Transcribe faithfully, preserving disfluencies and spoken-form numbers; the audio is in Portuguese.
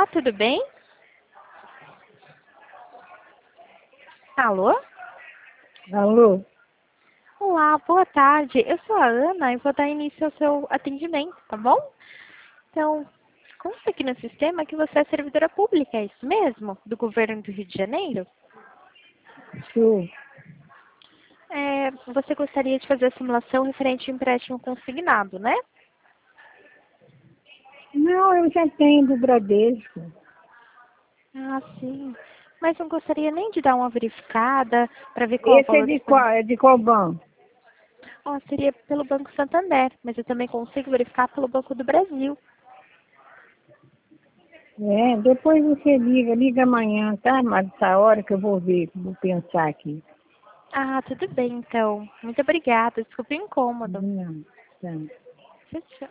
Olá, tudo bem? Alô? Alô? Olá, boa tarde. Eu sou a Ana e vou dar início ao seu atendimento, tá bom? Então, consta aqui no sistema que você é servidora pública, é isso mesmo? Do governo do Rio de Janeiro? Sou. É, você gostaria de fazer a simulação referente ao empréstimo consignado, né? Não, eu já tenho do Bradesco. Ah, sim. Mas não gostaria nem de dar uma verificada para ver qual é o Esse é valor de disponível. qual? É de qual banco? Oh, seria pelo Banco Santander, mas eu também consigo verificar pelo Banco do Brasil. É, depois você liga, liga amanhã, tá? Mas essa hora que eu vou ver, vou pensar aqui. Ah, tudo bem, então. Muito obrigada. Desculpe o incômodo. Não, tá. Tchau, tchau.